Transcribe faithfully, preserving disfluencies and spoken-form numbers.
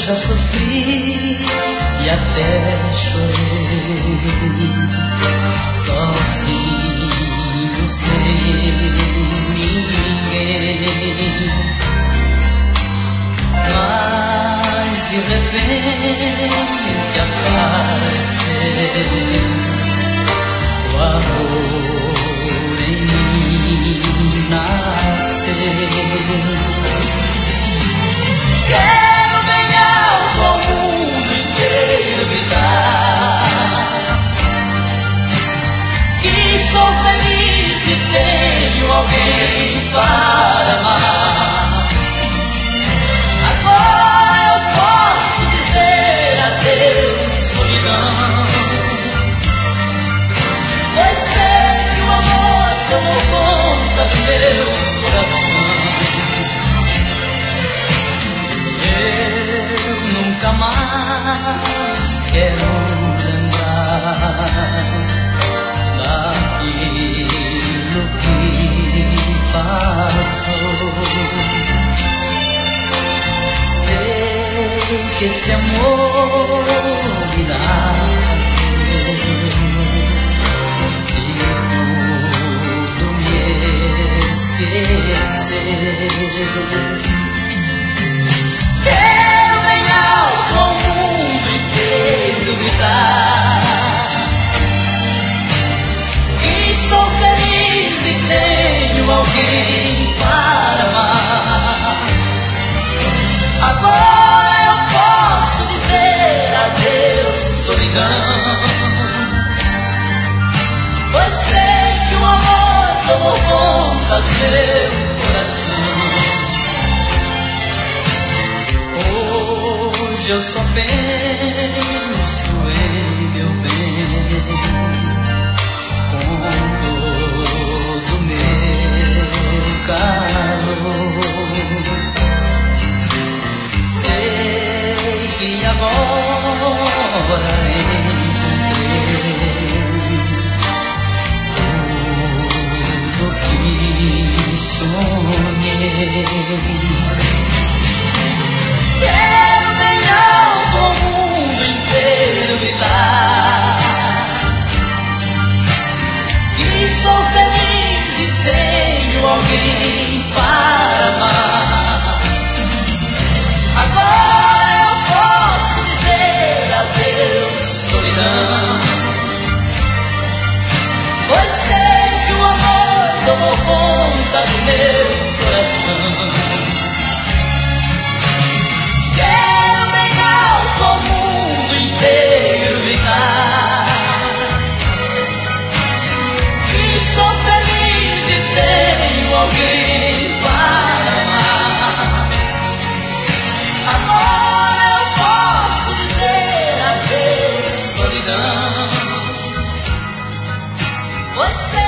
já sofri e até chorei, sozinho, sem ninguém. Mas de repente apareceu o amor em mim nasceu. Quero ganhar o mundo inteiro, gritar que sou feliz e tenho alguém para amar. Agora eu posso dizer adeus, solidão, pois sei que o amor tomou conta do meu coração. Eu nunca mais quero lembrar daquilo que passou. Sei que este amor irá fazer de tudo me esquecer. Quero ganhar o mundo inteiro, gritar que sou feliz e tenho alguém para amar. Agora eu posso dizer adeus, solidão, pois sei que o amor tomou conta do meu coração. Hoje eu só penso em meu bem, com todo meu calor. Sei que agora encontrei tudo que sonhei. Quero ganhar o mundo inteiro, gritar que sou feliz e tenho alguém para amar. Agora eu posso dizer adeus, solidão, pois sei que o amor tomou conta do meu coração. O mundo inteiro gritar que sou feliz e tenho alguém para amar. Agora eu posso dizer adeus, solidão, pois sei